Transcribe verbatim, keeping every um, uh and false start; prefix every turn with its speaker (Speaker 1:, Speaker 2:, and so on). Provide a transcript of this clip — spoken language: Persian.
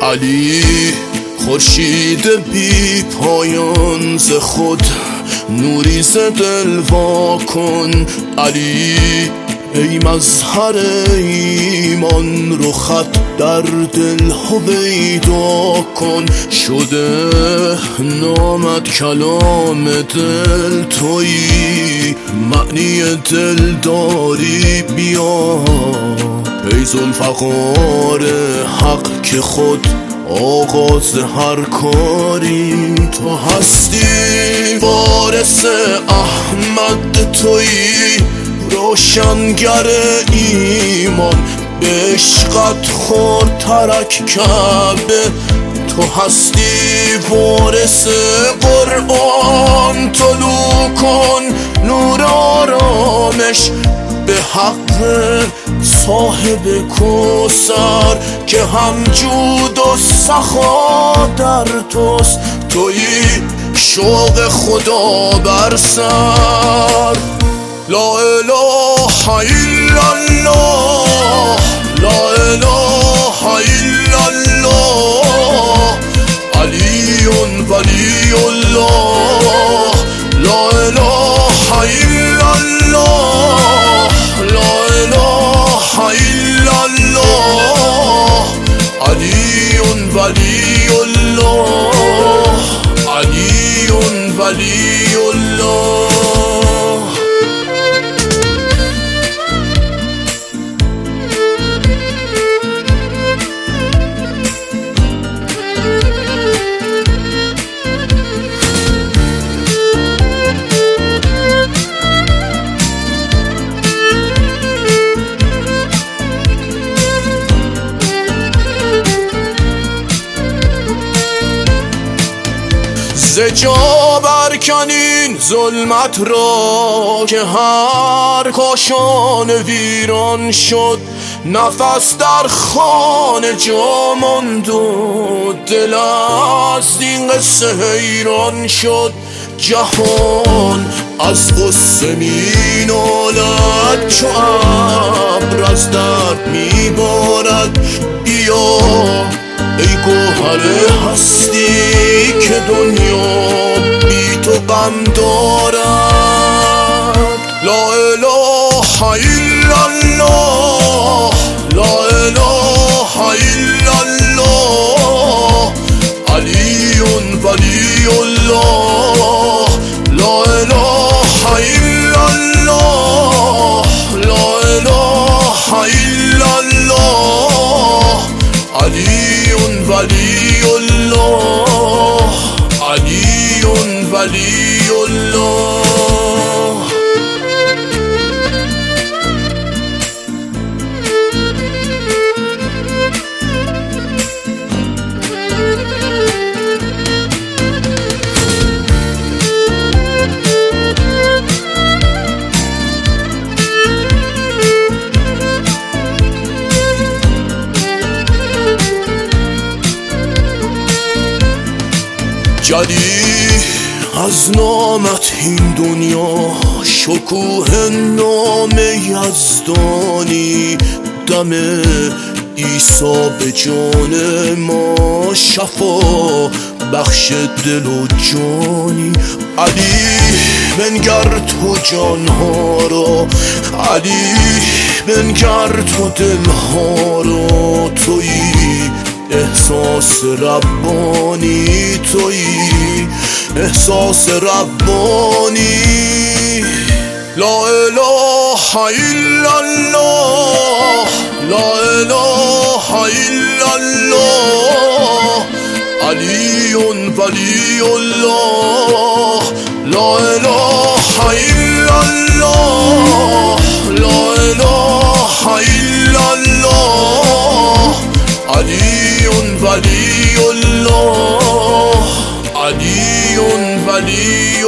Speaker 1: علی خورشید بی پایان ز خود نوری ز دل وا کن. علی ای مظهر ایمان رخت در دل هویدا کن. شده نامت کلام دل تویی، معنی دل داری بیا. ای ذوالفقار حق که خود آغاز هر کاری تو هستی. وارث احمد تویی، روشنگر ایمان، به عشقت خورد ترک کعبه تو هستی. وارث قرآن طلوع کن نور آرامش به حق صاحب کوثر که هم جود و سخا در توست. تویی شوق خدا بر سر. لا اله الا الله، لا اله الا الله، علی ولی الله. لا اله الا الله، لا اله الا الله، علی ولی الله، علی ولی الله. ز جا برکنین ظلمت را که هر کاشان ویران شد. نفس در خانه جا ماند و دل از این قصه حیران شد. جهان از غصه می نالد چو ابر از درد می بارد. بیا ای گوهر هستی که دنیا بی تو غم دارد. لا اله الا الله، لا اله الا الله، علی ولی الله. لا اله الا الله، لا اله الا الله، علی ولی الله، علی ولی الله. جلی از نامت این دنیا شکوه نام یزدانی. دم عیسی به جان ما شفا بخش دل و جانی. علی بنگر تو جانها را، علی بنگر تو دلها را. تویی احساس ربانی، تویی احساس ربانی. لا اله الا الله، لا اله الا الله، علی ولی الله. لا اله الا الله، لا اله الا الله، علی ولی الله، علی ولی